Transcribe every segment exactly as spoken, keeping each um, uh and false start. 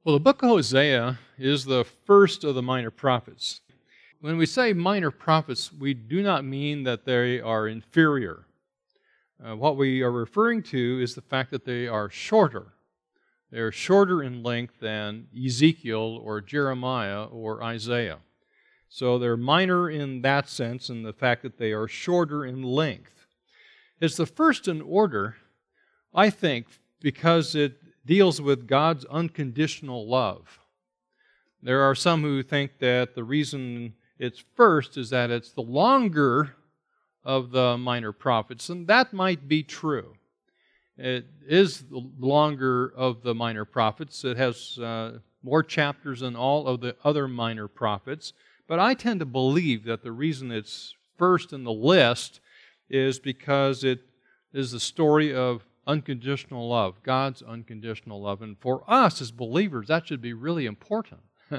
Well, the book of Hosea is the first of the minor prophets. When we say minor prophets, we do not mean that they are inferior. Uh, what we are referring to is the fact that they are shorter. They are shorter in length than Ezekiel or Jeremiah or Isaiah. So they're minor in that sense, in the fact that they are shorter in length. It's the first in order, I think, because it deals with God's unconditional love. There are some who think that the reason it's first is that it's the longer of the minor prophets, and that might be true. It is the longer of the minor prophets. It has uh, more chapters than all of the other minor prophets, but I tend to believe that the reason it's first in the list is because it is the story of unconditional love, God's unconditional love. And for us as believers, that should be really important,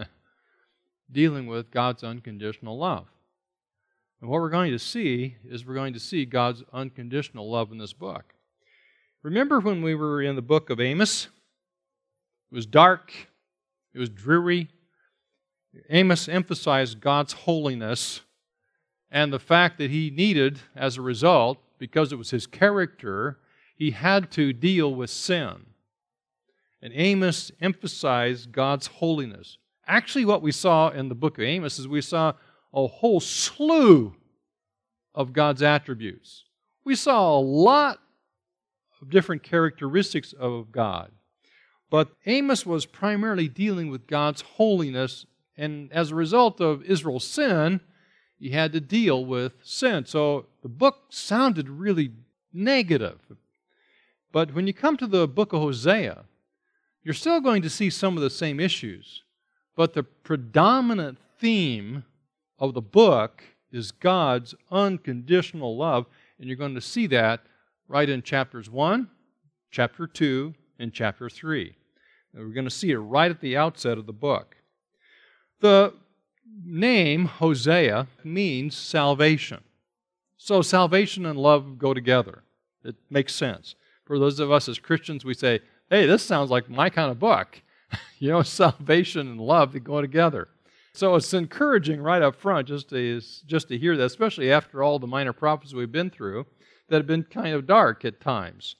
dealing with God's unconditional love. And what we're going to see is we're going to see God's unconditional love in this book. Remember when we were in the book of Amos? It was dark, it was dreary. Amos emphasized God's holiness and the fact that he needed, as a result, because it was his character, he had to deal with sin. And Amos emphasized God's holiness. Actually, what we saw in the book of Amos is we saw a whole slew of God's attributes. We saw a lot of different characteristics of God. But Amos was primarily dealing with God's holiness, and as a result of Israel's sin, he had to deal with sin. So the book sounded really negative. But when you come to the book of Hosea, you're still going to see some of the same issues. But the predominant theme of the book is God's unconditional love. And you're going to see that right in chapters one, chapter two, and chapter three. And we're going to see it right at the outset of the book. The name Hosea means salvation. So salvation and love go together. It makes sense. For those of us as Christians, we say, hey, this sounds like my kind of book. You know, salvation and love, they go together. So it's encouraging right up front just to, just to hear that, especially after all the minor prophets we've been through that have been kind of dark at times.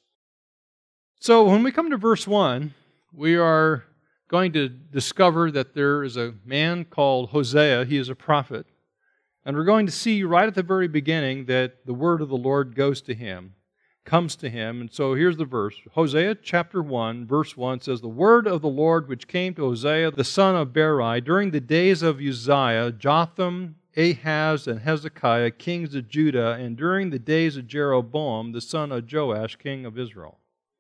So when we come to verse one, we are going to discover that there is a man called Hosea. He is a prophet. And we're going to see right at the very beginning that the word of the Lord goes to him. Comes to him. And so here's the verse. Hosea chapter one, verse one says, "The word of the Lord which came to Hosea the son of Beeri during the days of Uzziah, Jotham, Ahaz, and Hezekiah, kings of Judah, and during the days of Jeroboam, the son of Joash, king of Israel."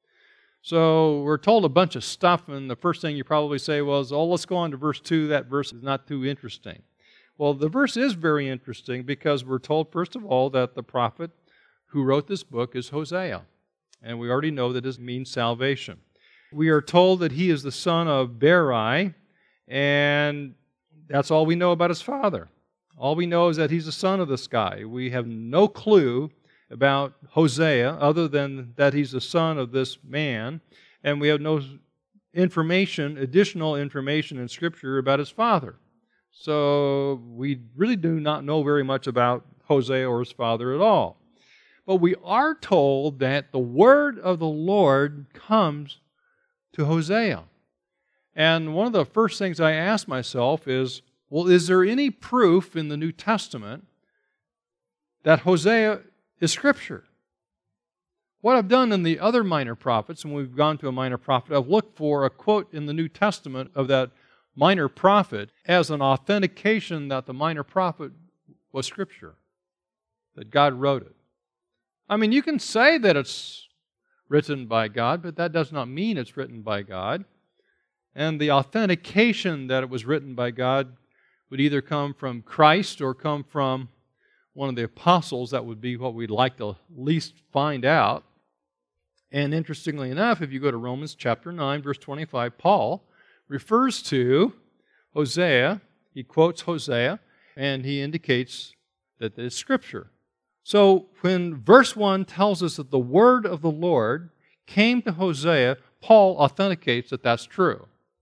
So we're told a bunch of stuff, and the first thing you probably say was, oh, let's go on to verse two. That verse is not too interesting. Well, the verse is very interesting because we're told, first of all, that the prophet who wrote this book is Hosea. And we already know that it means salvation. We are told that he is the son of Beeri, and that's all we know about his father. All we know is that he's the son of this guy. We have no clue about Hosea other than that he's the son of this man, and we have no information, additional information in Scripture about his father. So we really do not know very much about Hosea or his father at all. But we are told that the word of the Lord comes to Hosea. And one of the first things I ask myself is, well, is there any proof in the New Testament that Hosea is Scripture? What I've done in the other minor prophets, when we've gone to a minor prophet, I've looked for a quote in the New Testament of that minor prophet as an authentication that the minor prophet was Scripture, that God wrote it. I mean, you can say that it's written by God, but that does not mean it's written by God. And the authentication that it was written by God would either come from Christ or come from one of the apostles. That would be what we'd like to least find out. And interestingly enough, if you go to Romans chapter nine, verse twenty-five, Paul refers to Hosea. He quotes Hosea, and he indicates that it's Scripture. So when verse one tells us that the word of the Lord came to Hosea, Paul authenticates that that's true.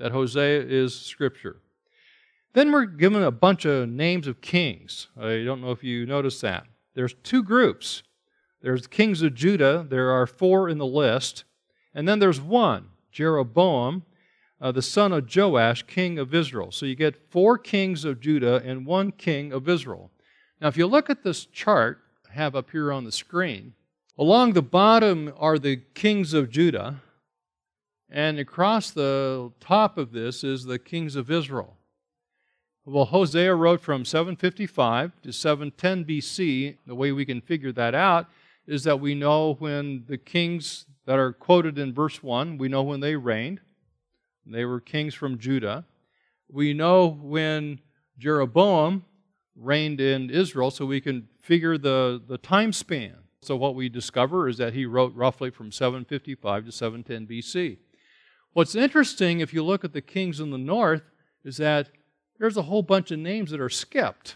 that Hosea is Scripture. Then we're given a bunch of names of kings. I don't know if you noticed that. There's two groups. There's the kings of Judah. There are four in the list. And then there's one, Jeroboam, uh, the son of Joash, king of Israel. So you get four kings of Judah and one king of Israel. Now if you look at this chart I have up here on the screen, along the bottom are the kings of Judah, and across the top of this is the kings of Israel. Well, Hosea wrote from seven fifty-five to seven ten B C. The way we can figure that out is that we know when the kings that are quoted in verse one, we know when they reigned. They were kings from Judah. We know when Jeroboam reigned in Israel, so we can figure the, the time span. So what we discover is that he wrote roughly from seven fifty-five to seven ten B C. What's interesting, if you look at the kings in the north, is that there's a whole bunch of names that are skipped.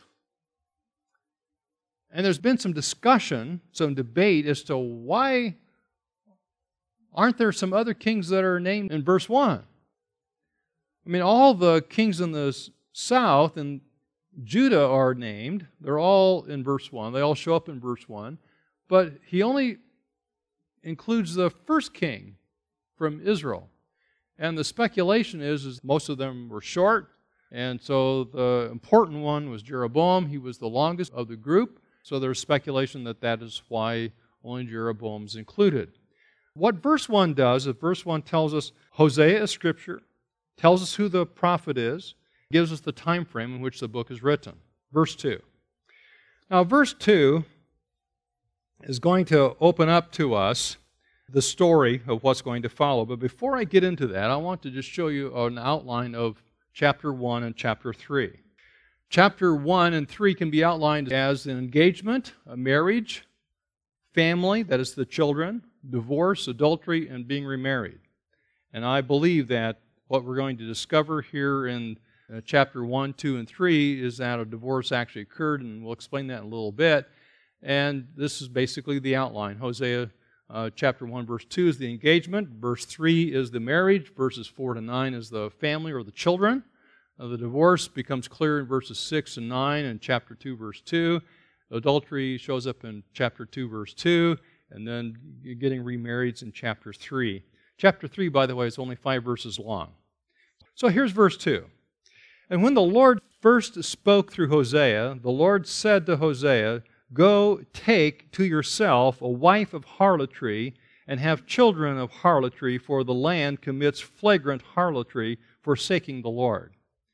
And there's been some discussion, some debate as to why aren't there some other kings that are named in verse one? I mean, all the kings in the south and Judah are named. They're all in verse one. They all show up in verse one. But he only includes the first king from Israel. And the speculation is, is most of them were short. And so the important one was Jeroboam. He was the longest of the group. So there's speculation that that is why only Jeroboam is included. What verse one does is verse one tells us Hosea is Scripture, tells us who the prophet is, gives us the time frame in which the book is written. Verse two. Now verse two is going to open up to us the story of what's going to follow. But before I get into that, I want to just show you an outline of chapter one and chapter three. Chapter one and three can be outlined as an engagement, a marriage, family, that is the children, divorce, adultery, and being remarried. And I believe that what we're going to discover here in uh, chapter one, two, and three is that a divorce actually occurred, and we'll explain that in a little bit. And this is basically the outline. Hosea uh, chapter one, verse two is the engagement. Verse three is the marriage. Verses four to nine is the family or the children. Uh, the divorce becomes clear in verses six and nine and chapter two, verse two. Adultery shows up in chapter two, verse two. And then getting remarried is in chapter three. Chapter three, by the way, is only five verses long. So here's verse two. And when the Lord first spoke through Hosea, the Lord said to Hosea, "Go, take to yourself a wife of harlotry, and have children of harlotry, for the land commits flagrant harlotry, forsaking the Lord."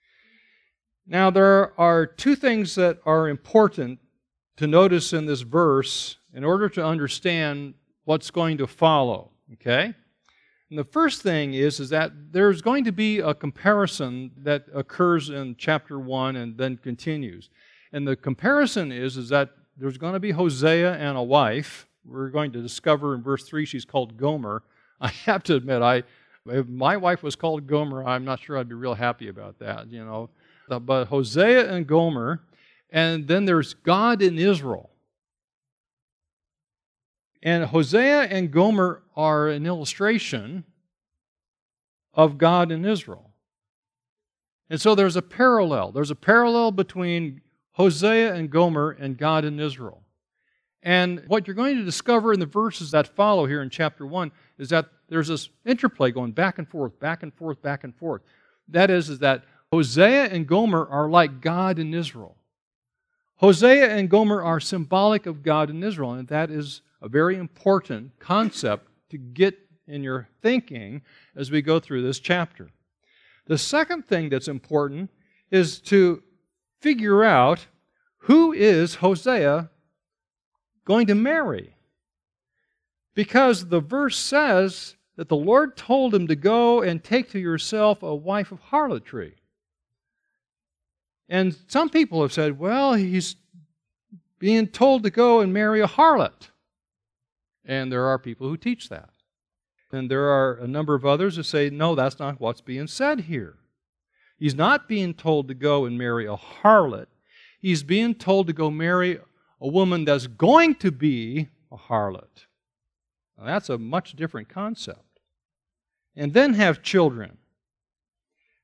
Now, there are two things that are important to notice in this verse in order to understand what's going to follow, okay? And the first thing is, is that there's going to be a comparison that occurs in chapter one and then continues. And the comparison is, is that there's going to be Hosea and a wife. We're going to discover in verse three she's called Gomer. I have to admit, I if my wife was called Gomer, I'm not sure I'd be real happy about that, you know. But Hosea and Gomer, and then there's God in Israel. And Hosea and Gomer are an illustration of God in Israel. And so there's a parallel. There's a parallel between Hosea and Gomer and God in Israel. And what you're going to discover in the verses that follow here in chapter one is that there's this interplay going back and forth, back and forth, back and forth. That is, is that Hosea and Gomer are like God in Israel. Hosea and Gomer are symbolic of God in Israel, and that is a very important concept to get in your thinking as we go through this chapter. The second thing that's important is to figure out who is Hosea going to marry. Because the verse says that the Lord told him to go and take to yourself a wife of harlotry. And some people have said, well, he's being told to go and marry a harlot. And there are people who teach that. And there are a number of others who say, no, that's not what's being said here. He's not being told to go and marry a harlot. He's being told to go marry a woman that's going to be a harlot. Now, that's a much different concept. And then have children.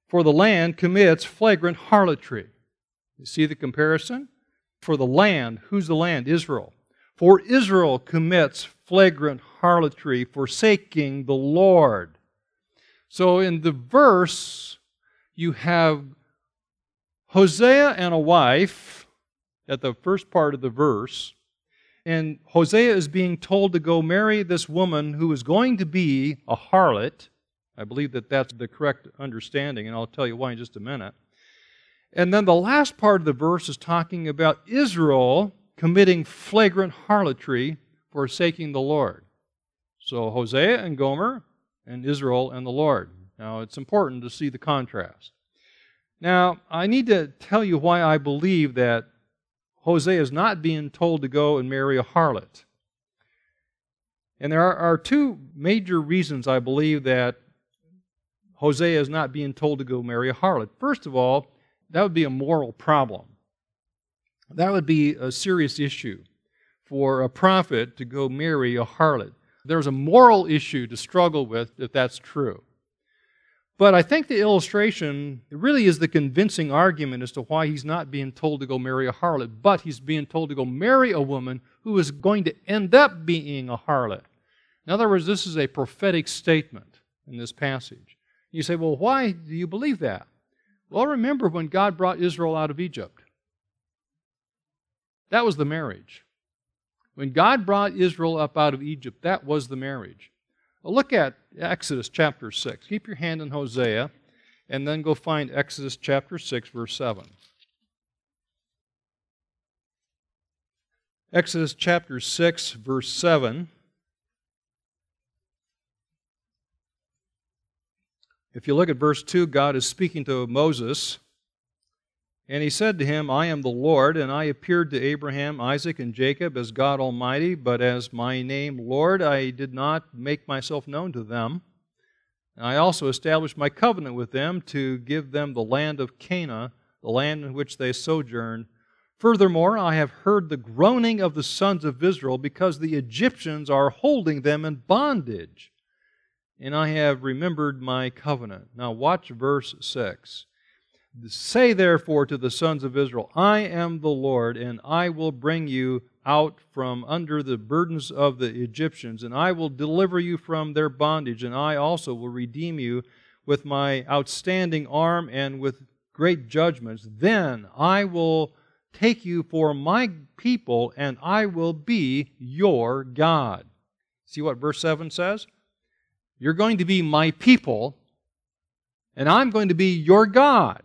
for the land commits flagrant harlotry. You see the comparison? For the land, who's the land? Israel. For Israel commits flagrant harlotry, forsaking the Lord. So in the verse, you have Hosea and a wife at the first part of the verse, and Hosea is being told to go marry this woman who is going to be a harlot. I believe that that's the correct understanding, and I'll tell you why in just a minute. And then the last part of the verse is talking about Israel committing flagrant harlotry, forsaking the Lord. So Hosea and Gomer, and Israel and the Lord. Now, it's important to see the contrast. Now, I need to tell you why I believe that Hosea is not being told to go and marry a harlot. And there are, are two major reasons I believe that Hosea is not being told to go marry a harlot. First of all, that would be a moral problem. That would be a serious issue for a prophet to go marry a harlot. There's a moral issue to struggle with if that's true. But I think the illustration really is the convincing argument as to why he's not being told to go marry a harlot, but he's being told to go marry a woman who is going to end up being a harlot. In other words, this is a prophetic statement in this passage. You say, well, why do you believe that? Well, remember when God brought Israel out of Egypt. That was the marriage. When God brought Israel up out of Egypt, that was the marriage. Well, look at Exodus chapter six. Keep your hand in Hosea, and then go find Exodus chapter six, verse seven. Exodus chapter six, verse seven. If you look at verse two, God is speaking to Moses, and he said to him, I am the Lord, and I appeared to Abraham, Isaac, and Jacob as God Almighty, but as my name Lord I did not make myself known to them. And I also established my covenant with them to give them the land of Canaan, the land in which they sojourned. Furthermore, I have heard the groaning of the sons of Israel, because the Egyptians are holding them in bondage. And I have remembered my covenant. Now watch verse six. Say therefore to the sons of Israel, I am the Lord, and I will bring you out from under the burdens of the Egyptians, and I will deliver you from their bondage, and I also will redeem you with my outstanding arm and with great judgments. Then I will take you for my people, and I will be your God. See what verse seven says? You're going to be my people, and I'm going to be your God.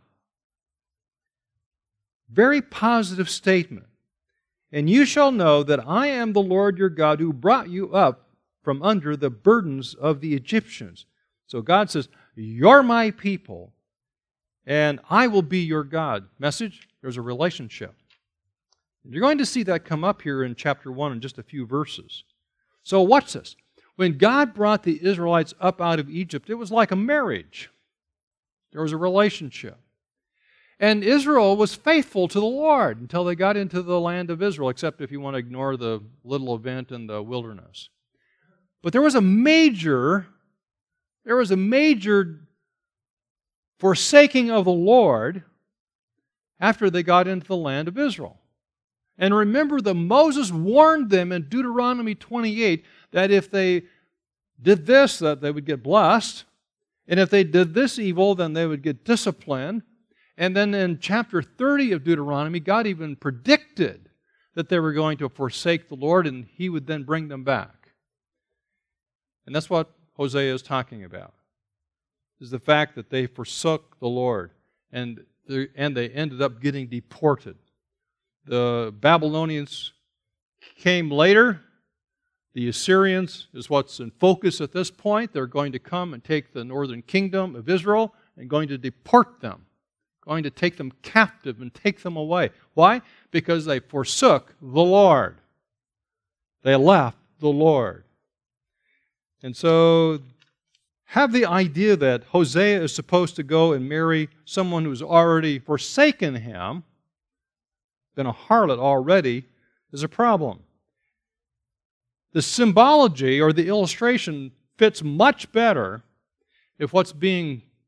Very positive statement. And you shall know that I am the Lord your God, who brought you up from under the burdens of the Egyptians. So God says, you're my people, and I will be your God. Message? There's a relationship. You're going to see that come up here in chapter one in just a few verses. So watch this. When God brought the Israelites up out of Egypt, it was like a marriage. There was a relationship. And Israel was faithful to the Lord until they got into the land of Israel, except if you want to ignore the little event in the wilderness. But there was a major, there was a major forsaking of the Lord after they got into the land of Israel. And remember that Moses warned them in Deuteronomy twenty-eight that if they did this, that they would get blessed. And if they did this evil, then they would get disciplined. And then in chapter thirty of Deuteronomy, God even predicted that they were going to forsake the Lord, and He would then bring them back. And that's what Hosea is talking about, is the fact that they forsook the Lord, and they, and they ended up getting deported. The Babylonians came later. The Assyrians is what's in focus at this point. They're going to come and take the northern kingdom of Israel and going to deport them, going to take them captive and take them away. Why? Because they forsook the Lord. They left the Lord. And so have the idea that Hosea is supposed to go and marry someone who's already forsaken him, been a harlot already, is a problem. The symbology or the illustration fits much better if what's being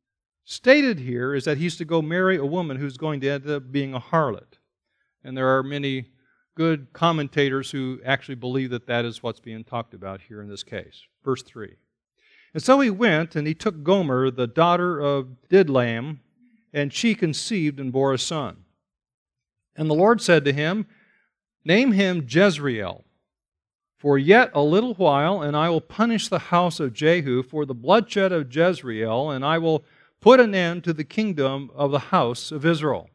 stated here is that he's to go marry a woman who's going to end up being a harlot. And there are many good commentators who actually believe that that is what's being talked about here in this case. Verse three. And so he went, and he took Gomer, the daughter of Didlaim, and she conceived and bore a son. And the Lord said to him, Name him Jezreel, for yet a little while, and I will punish the house of Jehu for the bloodshed of Jezreel, and I will put an end to the kingdom of the house of Israel.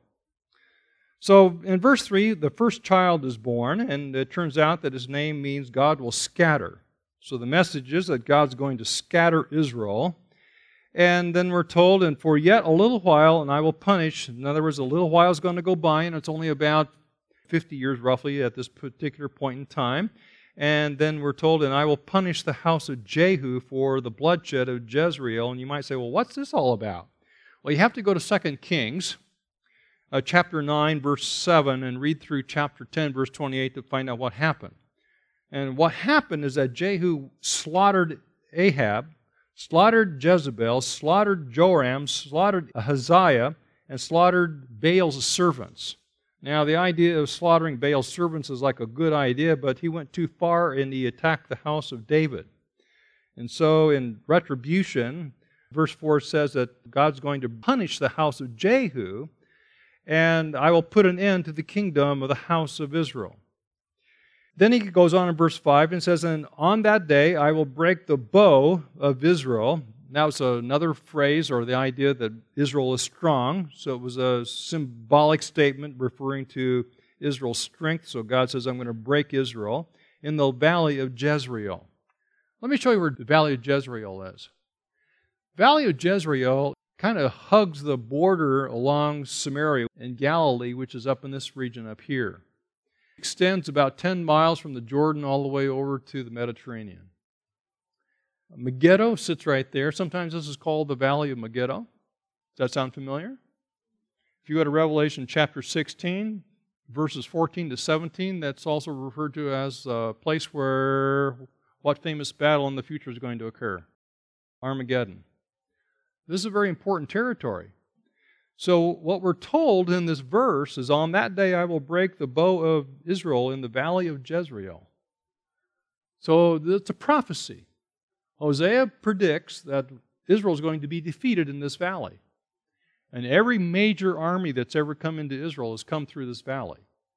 So in verse three, the first child is born, and it turns out that his name means God will scatter. So the message is that God's going to scatter Israel. And then we're told, and for yet a little while, and I will punish. In other words, a little while is going to go by, and it's only about fifty years roughly at this particular point in time. And then we're told, and I will punish the house of Jehu for the bloodshed of Jezreel. And you might say, well, what's this all about? Well, you have to go to Second Kings, uh, chapter nine, verse seven, and read through chapter ten, verse twenty-eight to find out what happened. And what happened is that Jehu slaughtered Ahab, slaughtered Jezebel, slaughtered Joram, slaughtered Ahaziah, and slaughtered Baal's servants. Now, the idea of slaughtering Baal's servants is like a good idea, but he went too far and he attacked the house of David. And so, in retribution, verse four says that God's going to punish the house of Jehu, and I will put an end to the kingdom of the house of Israel. Then he goes on in verse five and says, And on that day I will break the bow of Israel. Now it's another phrase or the idea that Israel is strong. So it was a symbolic statement referring to Israel's strength. So God says, I'm going to break Israel in the valley of Jezreel. Let me show you where the valley of Jezreel is. The valley of Jezreel kind of hugs the border along Samaria and Galilee, which is up in this region up here. It extends about ten miles from the Jordan all the way over to the Mediterranean. Megiddo sits right there. Sometimes this is called the Valley of Megiddo. Does that sound familiar? If you go to Revelation chapter sixteen, verses fourteen to seventeen, that's also referred to as a place where what famous battle in the future is going to occur? Armageddon. This is a very important territory. So what we're told in this verse is, on that day I will break the bow of Israel in the valley of Jezreel. So it's a prophecy. Hosea predicts that Israel is going to be defeated in this valley. And every major army that's ever come into Israel has come through this valley.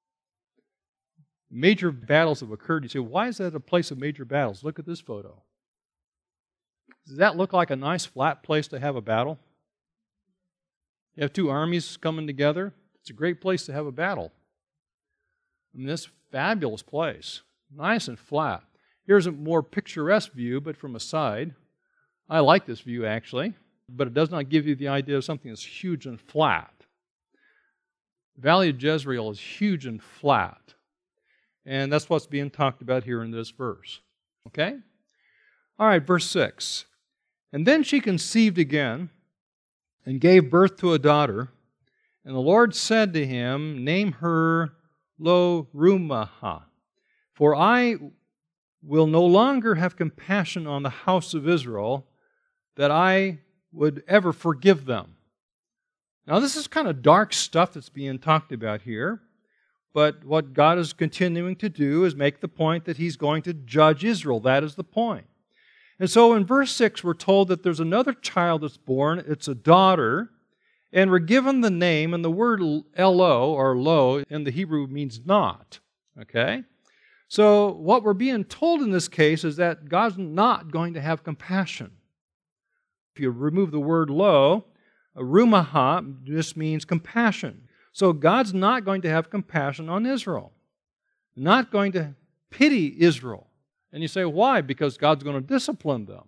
Major battles have occurred. You say, why is that a place of major battles? Look at this photo. Does that look like a nice flat place to have a battle? You have two armies coming together. It's a great place to have a battle. I mean, this is a fabulous place. Nice and flat. Here's a more picturesque view, but from a side. I like this view, actually, but it does not give you the idea of something that's huge and flat. The Valley of Jezreel is huge and flat, and that's what's being talked about here in this verse. Okay? All right, verse six. And then she conceived again and gave birth to a daughter, and the Lord said to him, Name her Lo-Ruhamah, for I will no longer have compassion on the house of Israel, that I would ever forgive them. Now, this is kind of dark stuff that's being talked about here, but what God is continuing to do is make the point that He's going to judge Israel. That is the point. And so in verse six, we're told that there's another child that's born. It's a daughter, and we're given the name, and the word Elo, or Lo, in the Hebrew means not. Okay? So what we're being told in this case is that God's not going to have compassion. If you remove the word Lo, Ruhamah just means compassion. So God's not going to have compassion on Israel. Not going to pity Israel. And you say, why? Because God's going to discipline them.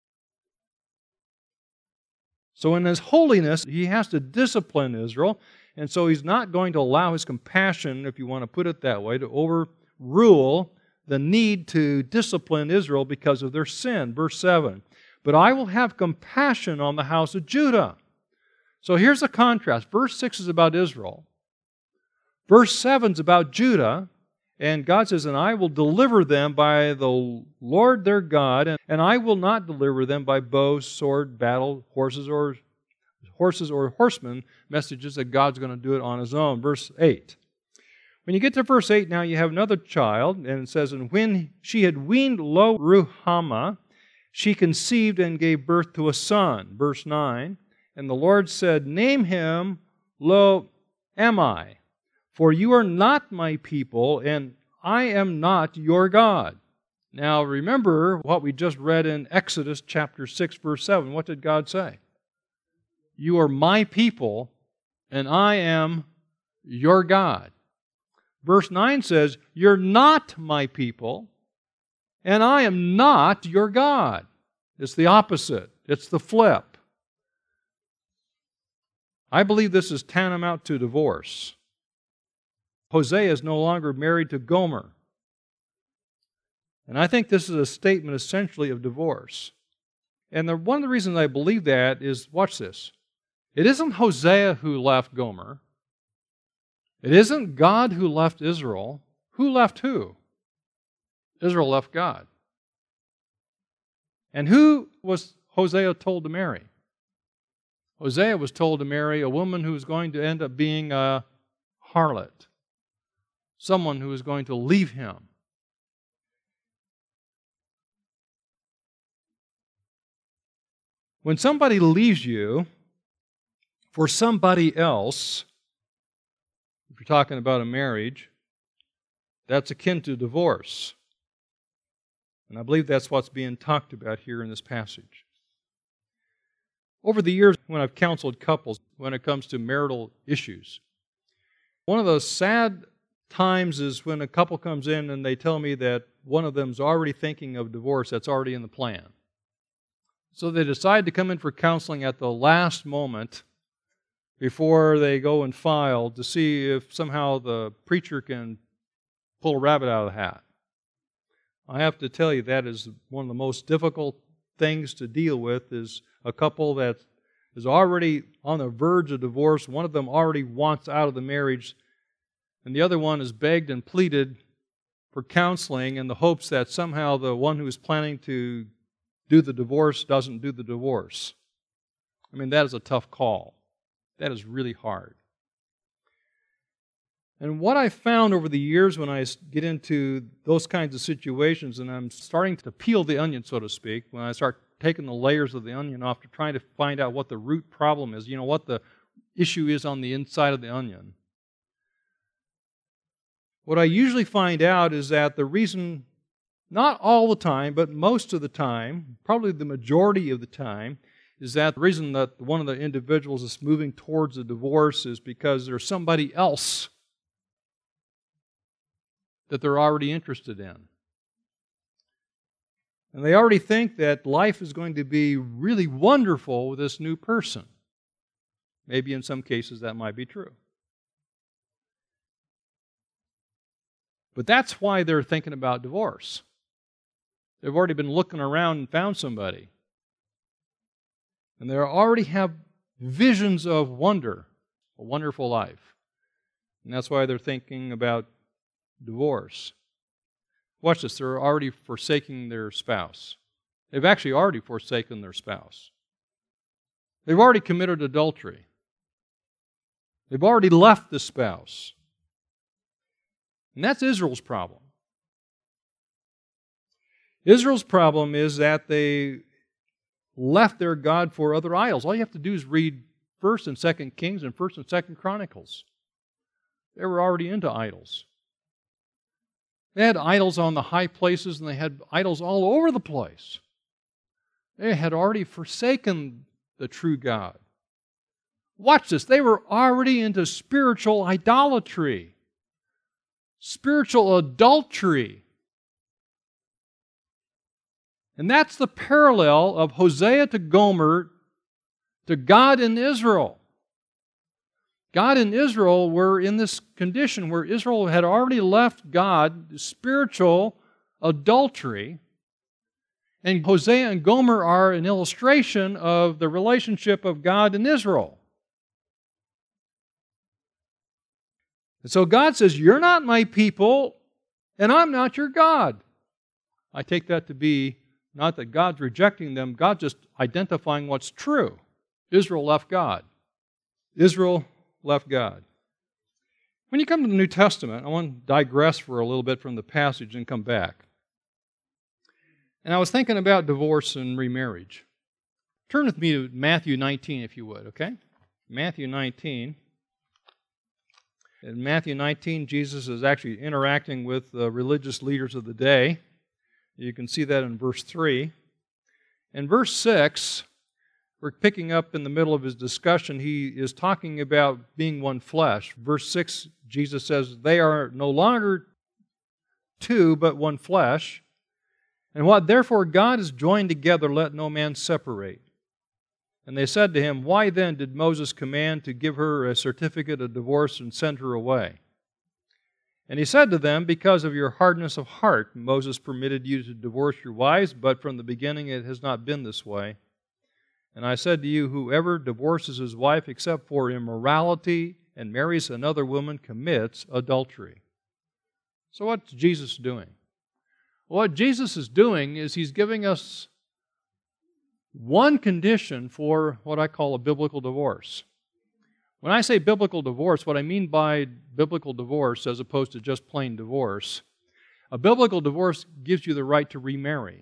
So in His holiness, He has to discipline Israel, and so He's not going to allow His compassion, if you want to put it that way, to overrule the need to discipline Israel because of their sin. Verse seven, But I will have compassion on the house of Judah. So here's the contrast. Verse six is about Israel. Verse seven is about Judah. And God says, And I will deliver them by the Lord their God, and I will not deliver them by bow, sword, battle, horses, or horses or horsemen messages that God's going to do it on His own. Verse eight. When you get to verse eight now, you have another child, and it says, and when she had weaned Lo-ruhamah, she conceived and gave birth to a son. Verse nine. And the Lord said, name him Lo-ammi, for you are not my people, and I am not your God. Now remember what we just read in Exodus chapter six, verse seven. What did God say? You are my people, and I am your God. Verse nine says, you're not my people, and I am not your God. It's the opposite. It's the flip. I believe this is tantamount to divorce. Hosea is no longer married to Gomer. And I think this is a statement essentially of divorce. And the, one of the reasons I believe that is, watch this. It isn't Hosea who left Gomer. It isn't God who left Israel. Who left who? Israel left God. And who was Hosea told to marry? Hosea was told to marry a woman who was going to end up being a harlot. Someone who was going to leave him. When somebody leaves you for somebody else, if you're talking about a marriage, that's akin to divorce. And I believe that's what's being talked about here in this passage. Over the years, when I've counseled couples when it comes to marital issues, one of the sad times is when a couple comes in and they tell me that one of them's already thinking of divorce, that's already in the plan. So they decide to come in for counseling at the last moment before they go and file to see if somehow the preacher can pull a rabbit out of the hat. I have to tell you, that is one of the most difficult things to deal with, is a couple that is already on the verge of divorce. One of them already wants out of the marriage, and the other one has begged and pleaded for counseling in the hopes that somehow the one who is planning to do the divorce doesn't do the divorce. I mean, that is a tough call. That is really hard. And what I found over the years when I get into those kinds of situations, and I'm starting to peel the onion, so to speak, when I start taking the layers of the onion off to try to find out what the root problem is, you know, what the issue is on the inside of the onion. What I usually find out is that the reason, not all the time, but most of the time, probably the majority of the time, is that the reason that one of the individuals is moving towards a divorce is because there's somebody else that they're already interested in. And they already think that life is going to be really wonderful with this new person. Maybe in some cases that might be true. But that's why they're thinking about divorce. They've already been looking around and found somebody. And they already have visions of wonder, a wonderful life. And that's why they're thinking about divorce. Watch this, they're already forsaking their spouse. They've actually already forsaken their spouse. They've already committed adultery. They've already left the spouse. And that's Israel's problem. Israel's problem is that they left their God for other idols. All you have to do is read First and Second Kings and First and Second Chronicles. They were already into idols. They had idols on the high places, and they had idols all over the place. They had already forsaken the true God. Watch this. They were already into spiritual idolatry, spiritual adultery. And that's the parallel of Hosea to Gomer to God and Israel. God and Israel were in this condition where Israel had already left God, spiritual adultery, and Hosea and Gomer are an illustration of the relationship of God and Israel. And so God says, you're not my people, and I'm not your God. I take that to be not that God's rejecting them, God's just identifying what's true. Israel left God. Israel left God. When you come to the New Testament, I want to digress for a little bit from the passage and come back. And I was thinking about divorce and remarriage. Turn with me to Matthew nineteen, if you would, okay? Matthew nineteen. In Matthew nineteen, Jesus is actually interacting with the religious leaders of the day. You can see that in verse three. In verse six, we're picking up in the middle of his discussion, he is talking about being one flesh. Verse six, Jesus says, they are no longer two, but one flesh. And what therefore God has joined together, let no man separate. And they said to him, why then did Moses command to give her a certificate of divorce and send her away? And he said to them, because of your hardness of heart, Moses permitted you to divorce your wives, but from the beginning it has not been this way. And I said to you, whoever divorces his wife except for immorality and marries another woman commits adultery. So what's Jesus doing? What Jesus is doing is he's giving us one condition for what I call a biblical divorce. When I say biblical divorce, what I mean by biblical divorce, as opposed to just plain divorce, a biblical divorce gives you the right to remarry.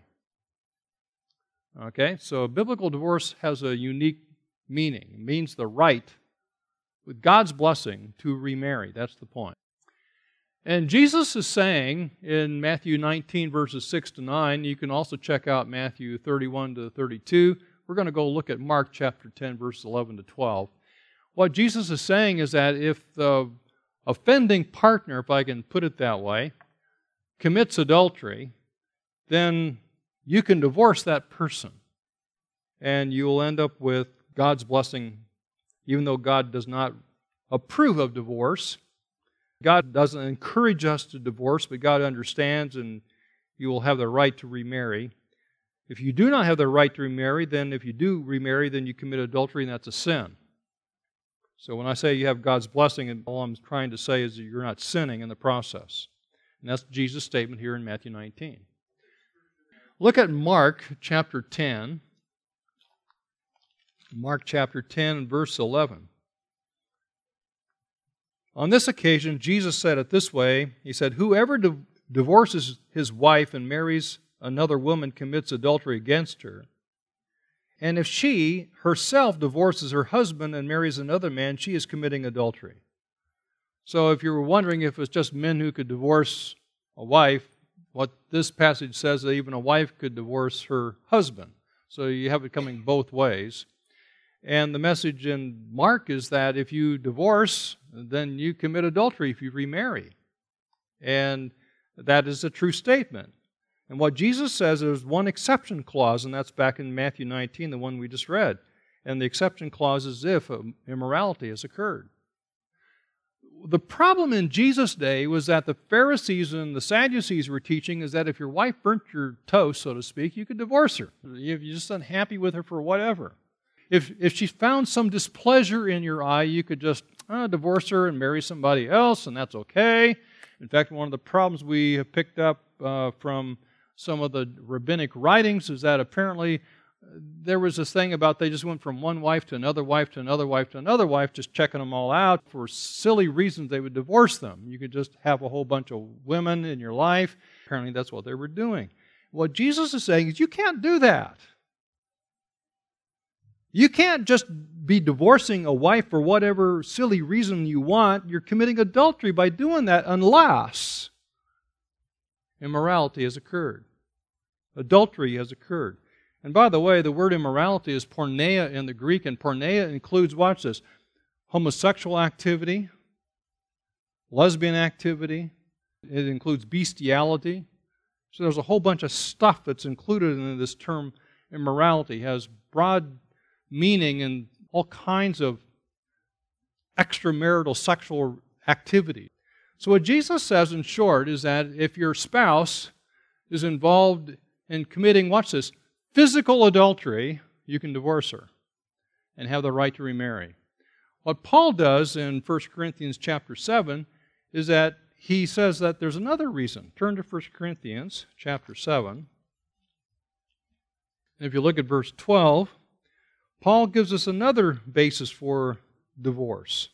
Okay, so a biblical divorce has a unique meaning. It means the right, with God's blessing, to remarry. That's the point. And Jesus is saying in Matthew nineteen, verses six to nine, you can also check out Matthew thirty-one to thirty-two. We're going to go look at Mark chapter ten, verses eleven to twelve. What Jesus is saying is that if the offending partner, if I can put it that way, commits adultery, then you can divorce that person. And you will end up with God's blessing, even though God does not approve of divorce. God doesn't encourage us to divorce, but God understands, and you will have the right to remarry. If you do not have the right to remarry, then if you do remarry, then you commit adultery, and that's a sin. So when I say you have God's blessing, and all I'm trying to say is that you're not sinning in the process. And that's Jesus' statement here in Matthew nineteen. Look at Mark chapter ten. Mark chapter ten, verse eleven. On this occasion, Jesus said it this way. He said, whoever di- divorces his wife and marries another woman commits adultery against her. And if she herself divorces her husband and marries another man, she is committing adultery. So if you were wondering if it's just men who could divorce a wife, what this passage says that even a wife could divorce her husband. So you have it coming both ways. And the message in Mark is that if you divorce, then you commit adultery if you remarry. And that is a true statement. And what Jesus says, there's one exception clause, and that's back in Matthew nineteen, the one we just read. And the exception clause is if immorality has occurred. The problem in Jesus' day was that the Pharisees and the Sadducees were teaching is that if your wife burnt your toast, so to speak, you could divorce her. If you're just unhappy with her for whatever. If if she found some displeasure in your eye, you could just uh, divorce her and marry somebody else, and that's okay. In fact, one of the problems we have picked up uh, from some of the rabbinic writings is that apparently there was this thing about they just went from one wife to another wife to another wife to another wife, just checking them all out. For silly reasons, they would divorce them. You could just have a whole bunch of women in your life. Apparently, that's what they were doing. What Jesus is saying is you can't do that. You can't just be divorcing a wife for whatever silly reason you want. You're committing adultery by doing that unless immorality has occurred. Adultery has occurred. And by the way, the word immorality is porneia in the Greek, and porneia includes, watch this, homosexual activity, lesbian activity, it includes bestiality. So there's a whole bunch of stuff that's included in this term immorality. It has broad meaning in all kinds of extramarital sexual activity. So what Jesus says in short is that if your spouse is involved in committing, watch this, physical adultery, you can divorce her and have the right to remarry. What Paul does in First Corinthians chapter seven is that he says that there's another reason. Turn to First Corinthians chapter seven. And if you look at verse twelve, Paul gives us another basis for divorce.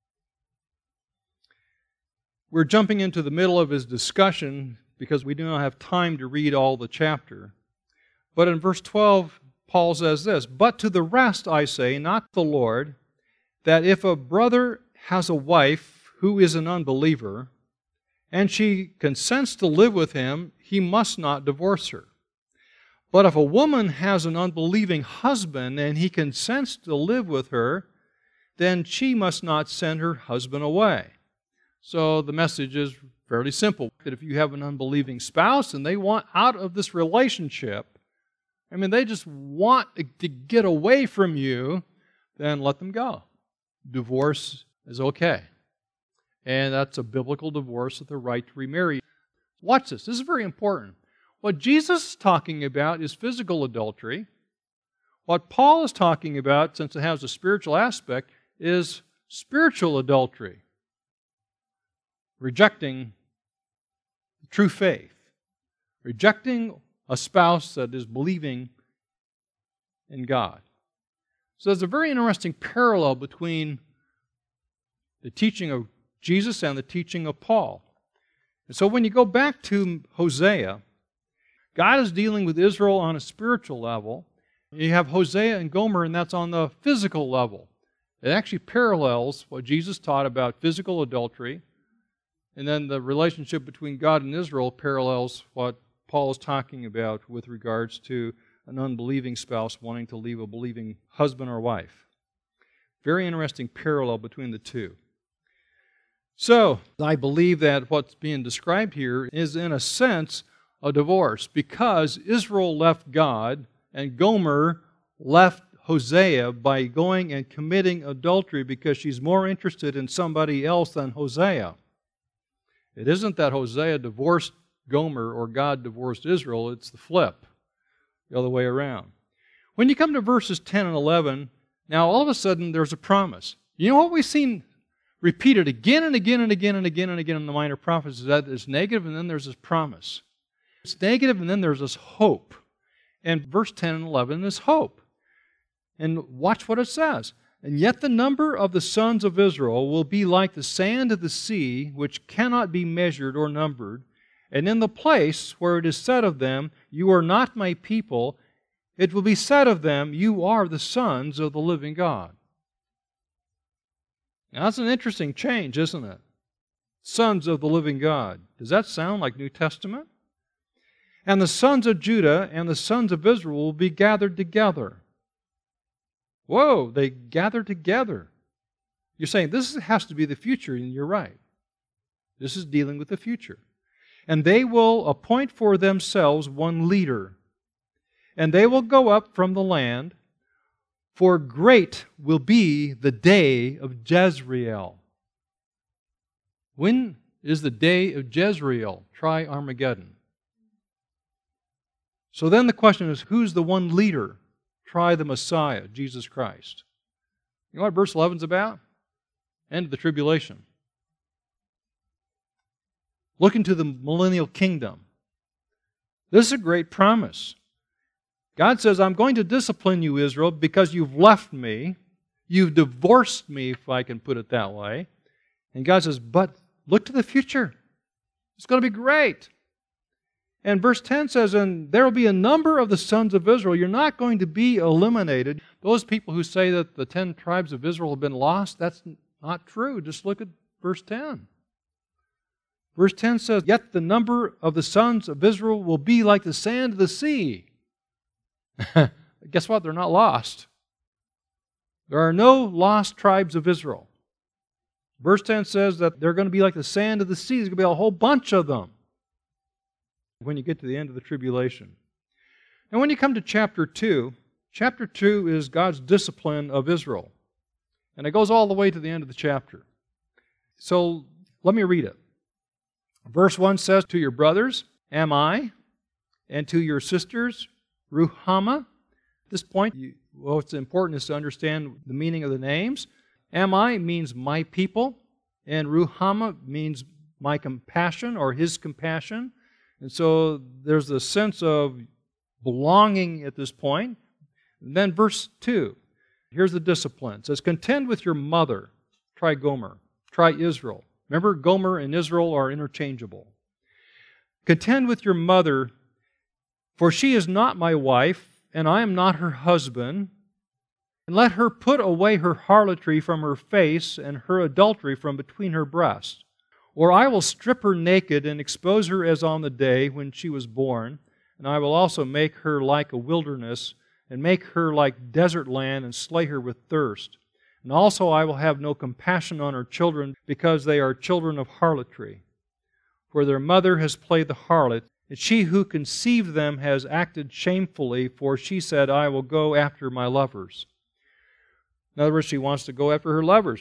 We're jumping into the middle of his discussion because we do not have time to read all the chapter. But in verse twelve, Paul says this, "But to the rest I say, not the Lord, that if a brother has a wife who is an unbeliever, and she consents to live with him, he must not divorce her. But if a woman has an unbelieving husband and he consents to live with her, then she must not send her husband away." So the message is fairly simple. That if you have an unbelieving spouse and they want out of this relationship, I mean, they just want to get away from you, then let them go. Divorce is okay. And that's a biblical divorce with the right to remarry. Watch this. This is very important. What Jesus is talking about is physical adultery. What Paul is talking about, since it has a spiritual aspect, is spiritual adultery. Rejecting true faith. Rejecting a spouse that is believing in God. So there's a very interesting parallel between the teaching of Jesus and the teaching of Paul. And so when you go back to Hosea, God is dealing with Israel on a spiritual level. You have Hosea and Gomer, and that's on the physical level. It actually parallels what Jesus taught about physical adultery, and then the relationship between God and Israel parallels what Paul is talking about with regards to an unbelieving spouse wanting to leave a believing husband or wife. Very interesting parallel between the two. So, I believe that what's being described here is, in a sense, a divorce, because Israel left God and Gomer left Hosea by going and committing adultery because she's more interested in somebody else than Hosea. It isn't that Hosea divorced Gomer or God divorced Israel, it's the flip, the other way around. When you come to verses ten and eleven, now all of a sudden there's a promise. You know what we've seen repeated again and again and again and again and again in the minor prophets is that there's negative and then there's this promise. It's negative and then there's this hope. And verse ten and eleven is hope. And watch what it says. "And yet the number of the sons of Israel will be like the sand of the sea, which cannot be measured or numbered. And in the place where it is said of them, 'You are not my people,' it will be said of them, 'You are the sons of the living God.'" Now that's an interesting change, isn't it? Sons of the living God. Does that sound like New Testament? "And the sons of Judah and the sons of Israel will be gathered together." Whoa, they gather together. You're saying this has to be the future, and you're right. This is dealing with the future. "And they will appoint for themselves one leader, and they will go up from the land, for great will be the day of Jezreel." When is the day of Jezreel? Try Armageddon. So then the question is, who's the one leader? Try the Messiah, Jesus Christ. You know what verse eleven is about? End of the tribulation. Look into the millennial kingdom. This is a great promise. God says, "I'm going to discipline you, Israel, because you've left me. You've divorced me, if I can put it that way." And God says, "But look to the future. It's going to be great." And verse ten says, "And there will be a number of the sons of Israel." You're not going to be eliminated. Those people who say that the ten tribes of Israel have been lost, that's not true. Just look at verse ten. Verse ten says, "Yet the number of the sons of Israel will be like the sand of the sea." Guess what? They're not lost. There are no lost tribes of Israel. Verse ten says that they're going to be like the sand of the sea. There's going to be a whole bunch of them when you get to the end of the tribulation. And when you come to chapter two, chapter two is God's discipline of Israel. And it goes all the way to the end of the chapter. So let me read it. Verse one says, "To your brothers, am I, and to your sisters, Ruhamah." At this point, you, well, what's important is to understand the meaning of the names. Am I means my people, and Ruhamah means my compassion or his compassion. And so there's a sense of belonging at this point. And then verse two, Here's the discipline. It says, contend with your mother. Try Gomer. Try Israel. Remember, Gomer and Israel are interchangeable. Contend with your mother, for she is not my wife, and I am not her husband. And let her put away her harlotry from her face, and her adultery from between her breasts. Or I will strip her naked, and expose her as on the day when she was born. And I will also make her like a wilderness, and make her like desert land, and slay her with thirst. And also I will have no compassion on her children, because they are children of harlotry. For their mother has played the harlot, and she who conceived them has acted shamefully, for she said, I will go after my lovers. In other words, she wants to go after her lovers.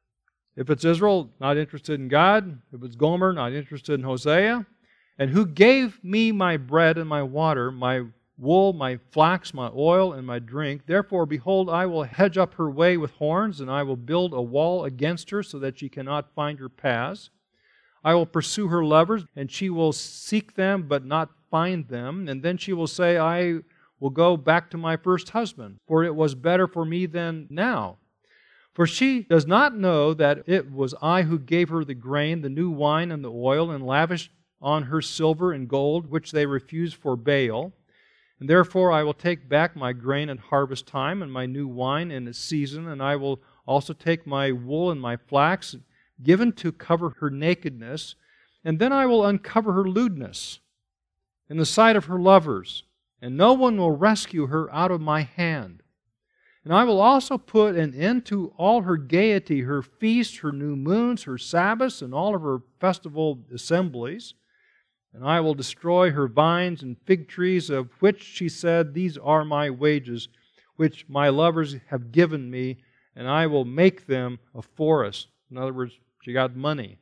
If it's Israel, not interested in God. If it's Gomer, not interested in Hosea. And who gave me my bread and my water, my wool, my flax, my oil, and my drink. Therefore, behold, I will hedge up her way with horns, and I will build a wall against her, so that she cannot find her paths. I will pursue her lovers, and she will seek them, but not find them. And then she will say, I will go back to my first husband, for it was better for me than now. For she does not know that it was I who gave her the grain, the new wine, and the oil, and lavished on her silver and gold, which they refused for Baal. And therefore I will take back my grain at harvest time, and my new wine in its season, and I will also take my wool and my flax, given to cover her nakedness, and then I will uncover her lewdness in the sight of her lovers, and no one will rescue her out of my hand. And I will also put an end to all her gaiety, her feasts, her new moons, her Sabbaths, and all of her festival assemblies. And I will destroy her vines and fig trees, of which she said, these are my wages, which my lovers have given me, and I will make them a forest. In other words, she got money.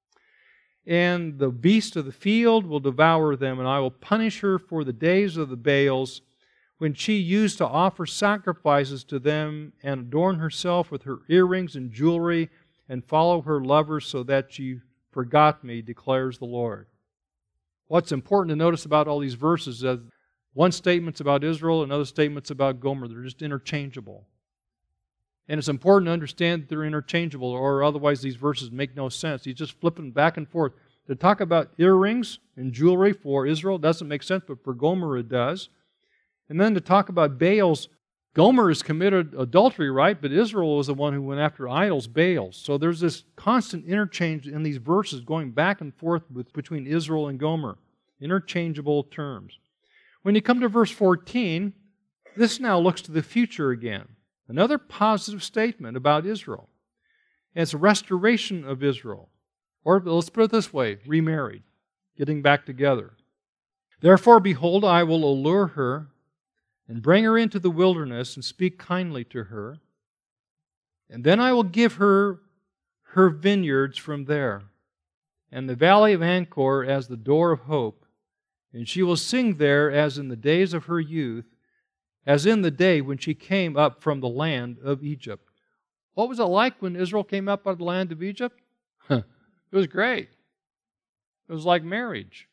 And the beasts of the field will devour them, and I will punish her for the days of the Baals, when she used to offer sacrifices to them, and adorn herself with her earrings and jewelry, and follow her lovers, so that she forgot me, declares the Lord. What's important to notice about all these verses is that one statement's about Israel, another statement's about Gomer. They're just interchangeable. And it's important to understand that they're interchangeable, or otherwise these verses make no sense. He's just flipping back and forth. To talk about earrings and jewelry for Israel doesn't make sense, but for Gomer it does. And then to talk about Baals, Gomer has committed adultery, right? But Israel was the one who went after idols, Baals. So there's this constant interchange in these verses going back and forth with, between Israel and Gomer. Interchangeable terms. When you come to verse fourteen, this now looks to the future again. Another positive statement about Israel. And it's a restoration of Israel. Or let's put it this way, remarried, getting back together. Therefore, behold, I will allure her and bring her into the wilderness and speak kindly to her. And then I will give her her vineyards from there, and the valley of Anchor as the door of hope. And she will sing there as in the days of her youth, as in the day when she came up from the land of Egypt. What was it like when Israel came up out of the land of Egypt? It was great. It was like marriage.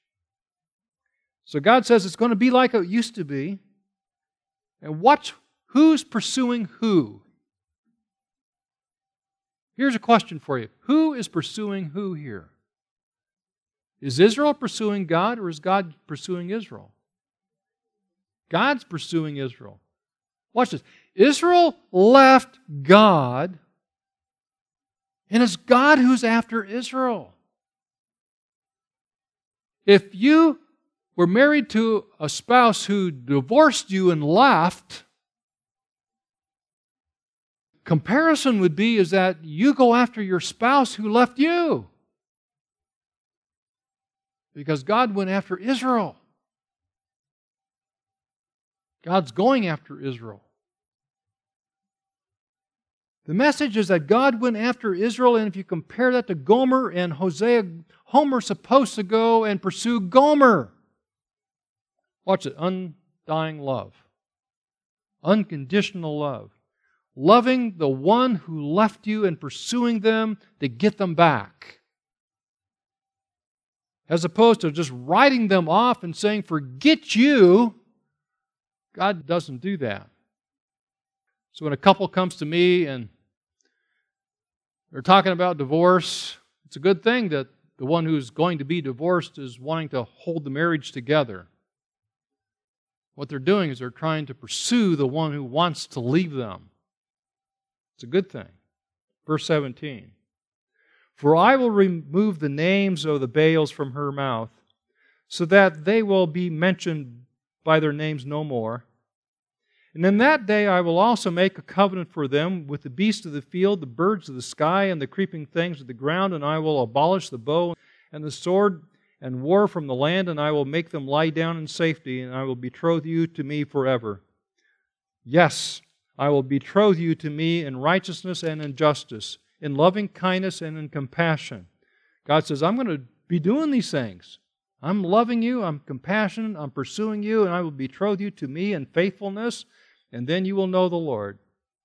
So God says it's going to be like it used to be. And watch who's pursuing who. Here's a question for you. Who is pursuing who here? Is Israel pursuing God, or is God pursuing Israel? God's pursuing Israel. Watch this. Israel left God, and it's God who's after Israel. If you were married to a spouse who divorced you and left, comparison would be is that you go after your spouse who left you. Because God went after Israel. God's going after Israel. The message is that God went after Israel, and if you compare that to Gomer and Hosea, Homer's supposed to go and pursue Gomer. Watch it. Undying love. Unconditional love. Loving the one who left you and pursuing them to get them back. As opposed to just writing them off and saying, forget you. God doesn't do that. So when a couple comes to me and they're talking about divorce, it's a good thing that the one who's going to be divorced is wanting to hold the marriage together. What they're doing is they're trying to pursue the one who wants to leave them. It's a good thing. Verse seventeen. For I will remove the names of the Baals from her mouth, so that they will be mentioned by their names no more. And in that day I will also make a covenant for them with the beasts of the field, the birds of the sky, and the creeping things of the ground, and I will abolish the bow and the sword and war from the land, and I will make them lie down in safety, and I will betroth you to me forever. Yes, I will betroth you to me in righteousness and in justice, in loving kindness and in compassion. God says, I'm going to be doing these things. I'm loving you, I'm compassionate, I'm pursuing you, and I will betroth you to me in faithfulness, and then you will know the Lord.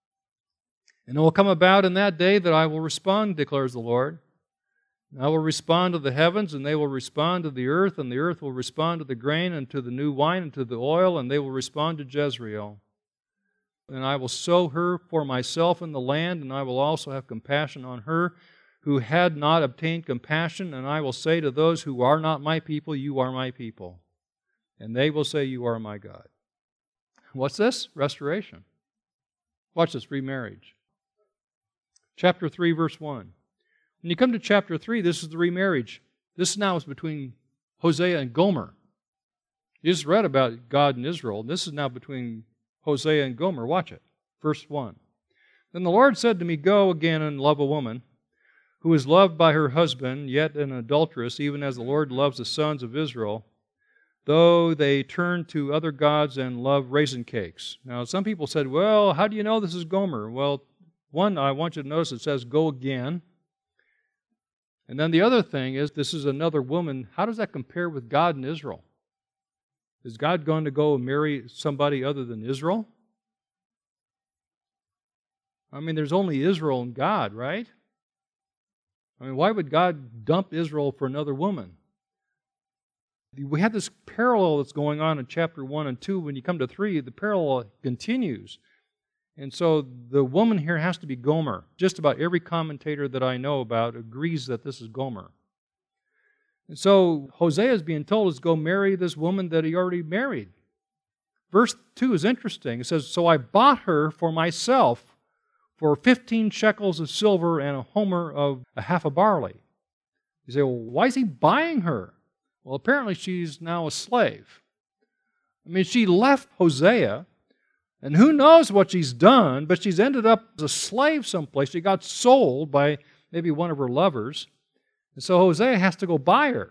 And it will come about in that day that I will respond, declares the Lord. I will respond to the heavens, and they will respond to the earth, and the earth will respond to the grain, and to the new wine, and to the oil, and they will respond to Jezreel. And I will sow her for myself in the land, and I will also have compassion on her who had not obtained compassion, and I will say to those who are not my people, you are my people. And they will say, you are my God. What's this? Restoration. Watch this, remarriage. Chapter three, verse one. When you come to chapter three, this is the remarriage. This now is between Hosea and Gomer. You just read about God and Israel, and this is now between Hosea and Gomer. Watch it. Verse one. Then the Lord said to me, go again and love a woman who is loved by her husband, yet an adulteress, even as the Lord loves the sons of Israel, though they turn to other gods and love raisin cakes. Now, some people said, well, how do you know this is Gomer? Well, one, I want you to notice it says, go again. And then the other thing is, this is another woman. How does that compare with God and Israel? Is God going to go and marry somebody other than Israel? I mean, there's only Israel and God, right? I mean, why would God dump Israel for another woman? We have this parallel that's going on in chapter one and two. When you come to three, the parallel continues. And so the woman here has to be Gomer. Just about every commentator that I know about agrees that this is Gomer. And so Hosea is being told to go marry this woman that he already married. Verse two is interesting. It says, so I bought her for myself for fifteen shekels of silver and a homer of a half a barley. You say, well, why is he buying her? Well, apparently she's now a slave. I mean, she left Hosea, and who knows what she's done, but she's ended up as a slave someplace. She got sold by maybe one of her lovers. And so Hosea has to go buy her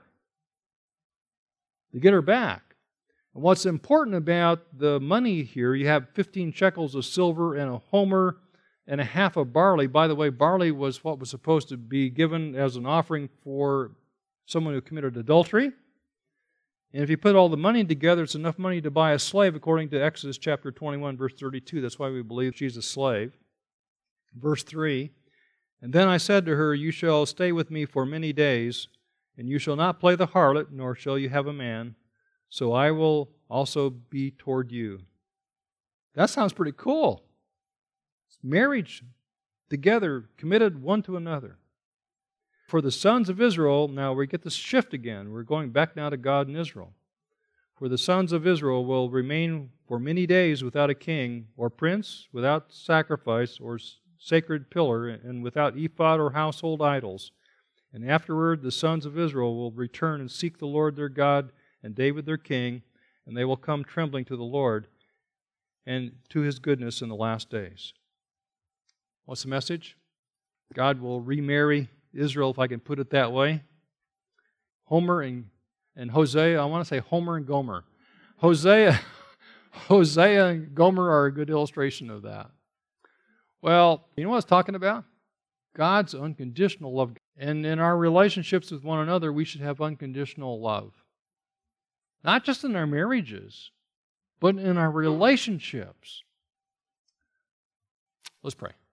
to get her back. And what's important about the money here, you have fifteen shekels of silver and a homer and a half of barley. By the way, barley was what was supposed to be given as an offering for someone who committed adultery. And if you put all the money together, it's enough money to buy a slave, according to Exodus chapter twenty-one, verse thirty-two. That's why we believe she's a slave. Verse three, and then I said to her, you shall stay with me for many days, and you shall not play the harlot, nor shall you have a man, so I will also be toward you. That sounds pretty cool. Marriage together, committed one to another. For the sons of Israel, now we get this shift again. We're going back now to God and Israel. For the sons of Israel will remain for many days without a king or prince, without sacrifice or sacred pillar, and without ephod or household idols. And afterward the sons of Israel will return and seek the Lord their God and David their king, and they will come trembling to the Lord and to His goodness in the last days. What's the message? God will remarry Israel, if I can put it that way. Homer and, and Hosea, I want to say Homer and Gomer. Hosea, Hosea and Gomer are a good illustration of that. Well, you know what I was talking about? God's unconditional love. And in our relationships with one another, we should have unconditional love. Not just in our marriages, but in our relationships. Let's pray.